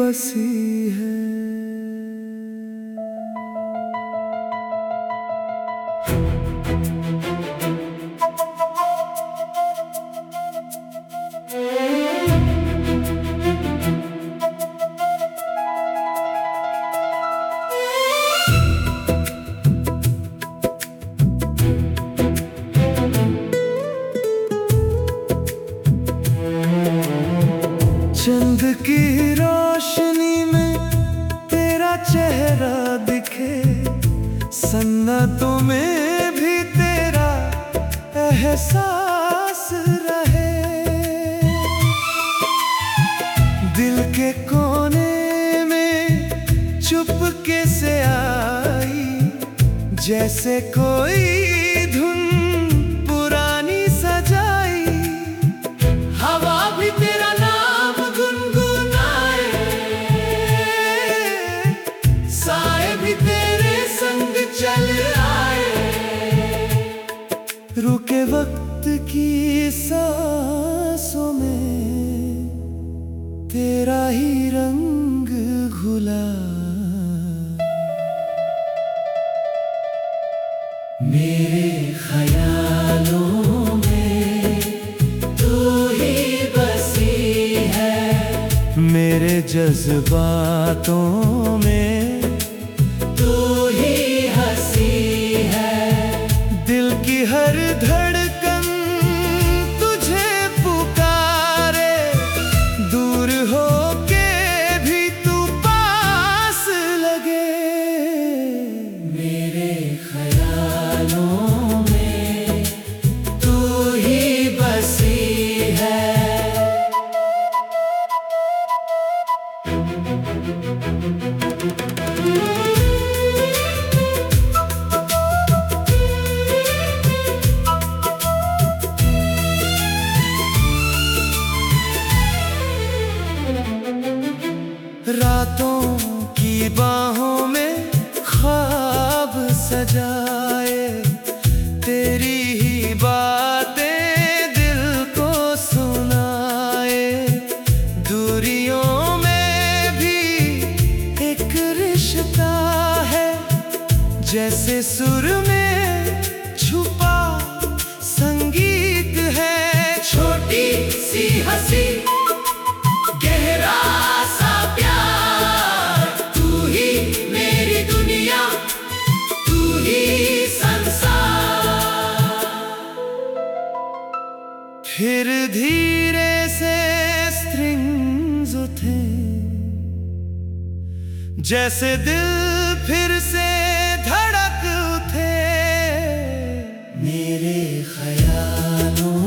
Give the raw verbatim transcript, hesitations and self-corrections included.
बसी है। चंद की रोशनी में तेरा चेहरा दिखे, सन्नतों में भी तेरा एहसास रहे। दिल के कोने में चुपके से आई, जैसे कोई धुन पुरानी सजाई। हवा भी तेरा नाम गुनगुनाए, साए भी तेरे संग चल आए। रुके वक्त की सांसों में तेरा ही रंग घुला। मेरे ख्यालों में तू ही बसी है, मेरे जज्बातों में तू ही हंसी है। दिल की हर धड़कन तुझे पुकारे, दूर हो के भी तू पास लगे। मेरे ख्यालों में तू ही बसी है। रातों की बाहों में ख्वाब सजाए, तेरी ही बातें दिल को सुनाए। दूरियों में भी एक रिश्ता है, जैसे सुर में छुपा संगीत है। छोटी सी हंसी, गहरा सा प्यार, तू ही मेरी दुनिया, तू ही संसार। फिर धीरे से स्ट्रिंग्स उठे, जैसे दिल फिर से धड़क उठे। मेरे ख्यालों